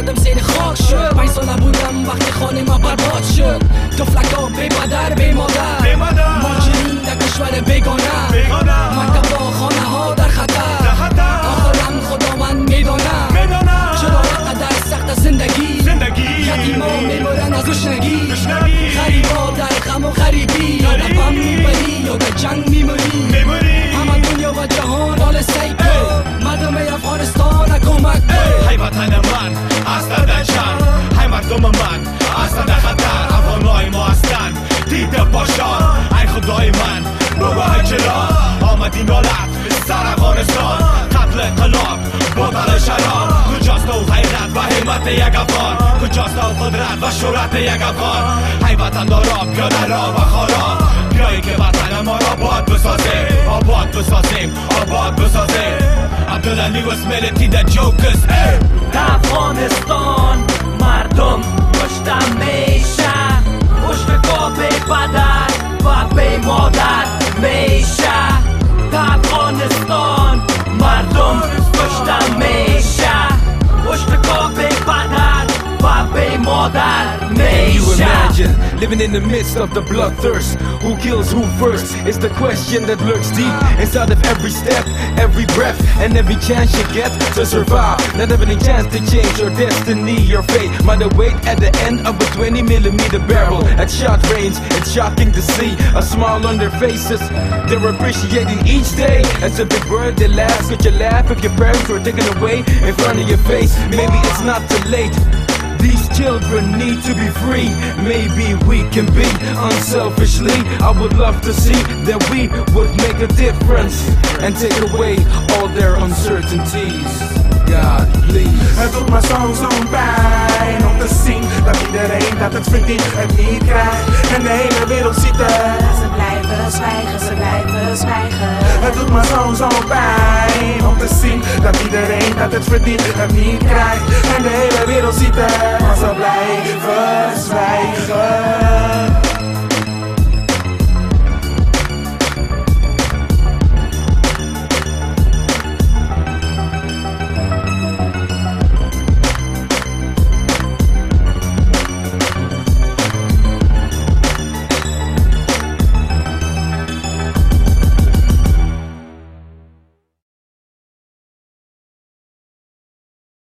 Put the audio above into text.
یادم زیر خاک شد 5 ساله بودم وقتی خانه ما برباد شد طفلکا بی پدر بی مادر ماجرین در کشور بیگانه مکتب و خانه ها در خطر آخرم خداوند میدانه چرا قدر سخت زندگی یتیما میمرن از گشنگی غریبا در غم و غریبی یا در بم میبری یا در جنگ میمری همه دنیا و جهان حال سیکو مردم افغانستان کمک های وطن من هستن در جنگ های مردم من هستن در خطر افغانهای ما هستن دیده باشان ای خدای من بگو های چرا آمدی نالت سر افغانستان قتل انقلاب بوتل شراب کجاست او غیرت و همت یک افغان کجاست او قدرت و شهرت یک افغان ای وطن دارا پیاده را و خارا بیایی که وطن ما را آباد بسازیم آباد بسازیم عبدالعلی و اسمیلتی در جوکس افغانستان مردم کشته میشه اشتکا بی پدر و بی مادر میشه افغانستان مردم کشته میشه اشتکا بی پدر و بی مادر You میشه. imagine living in the midst of the bloodthirst. Who kills who first is the question that lurks deep inside of every step, every breath, and every chance you get to survive. Not having a chance to change your destiny, your fate might await at the end of a 20mm barrel. At shot range, it's shocking to see a smile on their faces. They're appreciating each day as if it were their last. Could you laugh if your parents were taken away in front of your face? Maybe it's not too late. These children need to be free. Maybe we can be unselfishly. I would love to see that we would make a difference and take away all their uncertainties. God, please. Het doet me zo'n pijn om te zien dat iedereen dat het verdient en niet krijgt. En de hele wereld ziet het. Ze blijven zwijgen. Het doet me zo'n pijn om te zien dat iedereen dat het verdient en niet krijgt. En de hele wereld ziet het. Maar ze blijven zwijgen.